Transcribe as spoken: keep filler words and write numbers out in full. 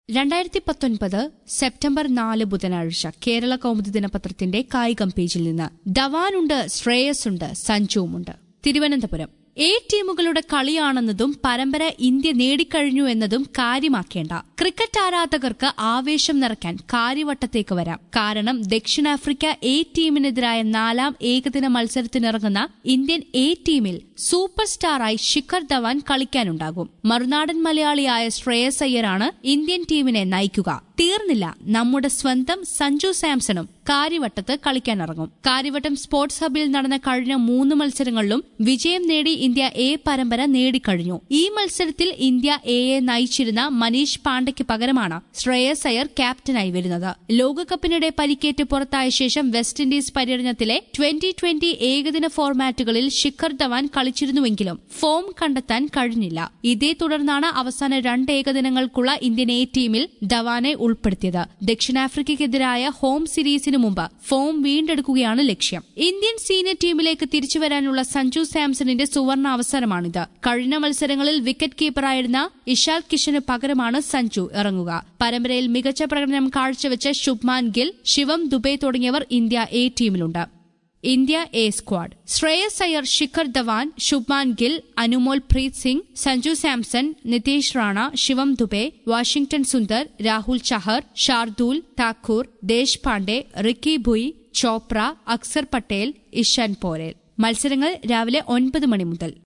രണ്ടായിരത്തി പത്തൊൻപത് സെപ്റ്റംബർ നാല് ബുധനാഴ്ച കേരള കൗമുദി ദിനപത്രത്തിന്റെ കായികം പേജിൽ നിന്ന് ധവാനുണ്ട്, ശ്രേയസ്സുണ്ട്, സഞ്ജുവുമുണ്ട്. തിരുവനന്തപുരം എ ടീമുകളുടെ കളിയാണെന്നതും പരമ്പര ഇന്ത്യ നേടിക്കഴിഞ്ഞു എന്നതും കാര്യമാക്കേണ്ട. ക്രിക്കറ്റ് ആരാധകർക്ക് ആവേശം നിറയ്ക്കാൻ കാര്യവട്ടത്തേക്ക് വരാം. കാരണം ദക്ഷിണാഫ്രിക്ക എ ടീമിനെതിരായ നാലാം ഏകദിന മത്സരത്തിനിറങ്ങുന്ന ഇന്ത്യൻ എ ടീമിൽ സൂപ്പർ സ്റ്റാറായി ശിഖർ ധവാൻ കളിക്കാനുണ്ടാകും. മറുനാടൻ മലയാളിയായ ശ്രേയസ് അയ്യരാണ് ഇന്ത്യൻ ടീമിനെ നയിക്കുക. തീർന്നില്ല, നമ്മുടെ സ്വന്തം സഞ്ജു സാംസണും കാര്യവട്ടത്ത് കളിക്കാനിറങ്ങും. കാര്യവട്ടം സ്പോർട്സ് ഹബിൽ നടന്ന കഴിഞ്ഞ മൂന്ന് മത്സരങ്ങളിലും വിജയം നേടി ഇന്ത്യ എ പരമ്പര നേടിക്കഴിഞ്ഞു. ഈ മത്സരത്തിൽ ഇന്ത്യ എയെ നയിച്ചിരുന്ന മനീഷ് പാണ്ഡയ്ക്ക് പകരമാണ് ശ്രേയസ് അയ്യർ ക്യാപ്റ്റനായി വരുന്നത്. ലോകകപ്പിനിടെ പരിക്കേറ്റ് പുറത്തായ ശേഷം വെസ്റ്റ് ഇൻഡീസ് പര്യടനത്തിലെ ട്വന്റി ട്വന്റി ഏകദിന ഫോർമാറ്റുകളിൽ ശിഖർ ധവാൻ കളിച്ചിരുന്നുവെങ്കിലും ഫോം കണ്ടെത്താൻ കഴിഞ്ഞില്ല. ഇതേ തുടർന്നാണ് അവസാന രണ്ട് ഏകദിനങ്ങൾക്കുള്ള ഇന്ത്യൻ എ ടീമിൽ ധവാനെ ഉൾപ്പെടുത്തിയത്. ദക്ഷിണാഫ്രിക്കയ്ക്കെതിരായ ഹോം സീരീസിന് മുമ്പ് ഫോം വീണ്ടെടുക്കുകയാണ് ലക്ഷ്യം. ഇന്ത്യൻ സീനിയർ ടീമിലേക്ക് തിരിച്ചുവരാനുള്ള സഞ്ജു സാംസണിന്റെ സുവർണ അവസരമാണിത്. കഴിഞ്ഞ മത്സരങ്ങളിൽ വിക്കറ്റ് കീപ്പറായിരുന്ന ഇഷാൽ കിഷന് പകരമാണ് സഞ്ജു ഇറങ്ങുക. പരമ്പരയിൽ മികച്ച പ്രകടനം കാഴ്ചവെച്ച ശുഭ്മാൻ ഗിൽ, ശിവം ദുബെ തുടങ്ങിയവർ ഇന്ത്യ എ ടീമിലുണ്ട്. India A squad: Shreyas Iyer, Shikhar Dhawan, Shubman Gill, Anmol Preet Singh, Sanju Samson, Nitish Rana, Shivam Dube, Washington Sundar, Rahul Chahar, Shardul Thakur, Deshpande, Ricky Bhui, Chopra, Axar Patel, Ishan Porel. മത്സരങ്ങൾ രാവിലെ ഒൻപത് മണി മുതൽ.